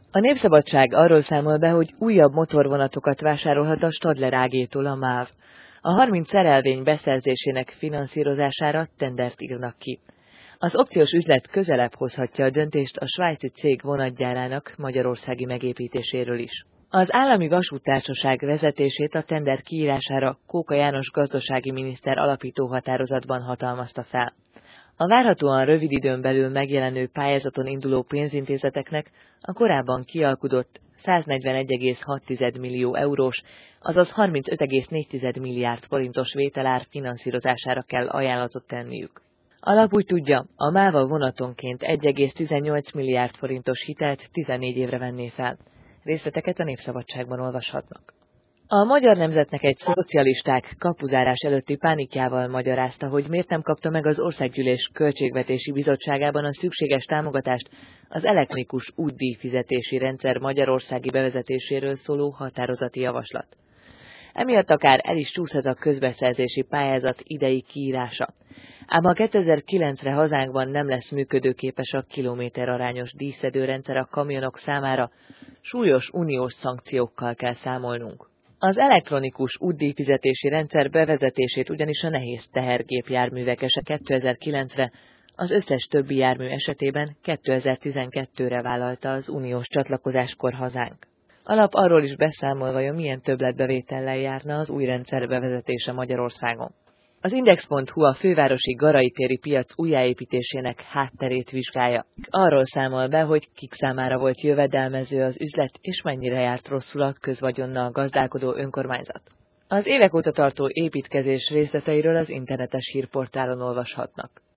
A Népszabadság arról számol be, hogy újabb motorvonatokat vásárolhat a Stadler AG-tól a MÁV. A 30 szerelvény beszerzésének finanszírozására tendert írnak ki. Az opciós üzlet közelebb hozhatja a döntést a svájci cég vonatgyárának magyarországi megépítéséről is. Az Állami Vasúttársaság vezetését a tender kiírására Kóka János gazdasági miniszter alapító határozatban hatalmazta fel. A várhatóan rövid időn belül megjelenő pályázaton induló pénzintézeteknek a korábban kialkudott 141,6 millió eurós, azaz 35,4 milliárd forintos vételár finanszírozására kell ajánlatot tenniük. A lap úgy tudja, a MÁV vonatonként 1,18 milliárd forintos hitelt 14 évre venné fel. Részleteket a Népszabadságban olvashatnak. A Magyar Nemzetnek egy szocialisták kapuzárás előtti pánikjával magyarázta, hogy miért nem kapta meg az Országgyűlés Költségvetési Bizottságában a szükséges támogatást az elektronikus útdíjfizetési rendszer magyarországi bevezetéséről szóló határozati javaslat. Emiatt akár el is csúszhat a közbeszerzési pályázat idei kiírása. Ám ha 2009-re hazánkban nem lesz működőképes a kilométerarányos díjszedőrendszer a kamionok számára, súlyos uniós szankciókkal kell számolnunk. Az elektronikus útdíjfizetési rendszer bevezetését ugyanis a nehéz tehergépjárművek 2009-re, az összes többi jármű esetében 2012-re vállalta az uniós csatlakozáskor hazánk. A lap arról is beszámol, vajon milyen többletbevétellel járna az új rendszer bevezetése Magyarországon. Az Index.hu a fővárosi Garai téri piac újjáépítésének hátterét vizsgálja. Arról számol be, hogy kik számára volt jövedelmező az üzlet, és mennyire járt rosszul a közvagyonnal gazdálkodó önkormányzat. Az évek óta tartó építkezés részleteiről az internetes hírportálon olvashatnak.